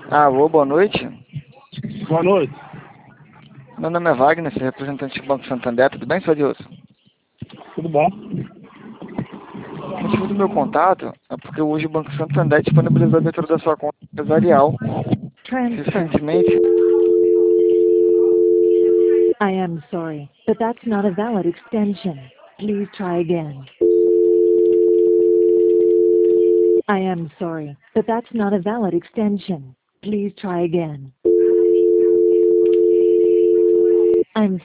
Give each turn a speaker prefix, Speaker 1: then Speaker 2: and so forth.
Speaker 1: Alô, boa noite.
Speaker 2: Boa noite.
Speaker 1: Meu nome é Wagner, sou representante do Banco Santander. Tudo bem, seu Adilson?
Speaker 2: Tudo bom?
Speaker 1: O motivo do meu contato é porque hoje o Banco Santander disponibilizou a abertura da sua conta empresarial.
Speaker 3: Transfer.
Speaker 1: Recentemente,
Speaker 3: I am sorry, but that's not a valid extension. Please try again. I am sorry, but that's not a valid extension. Please try again. I'm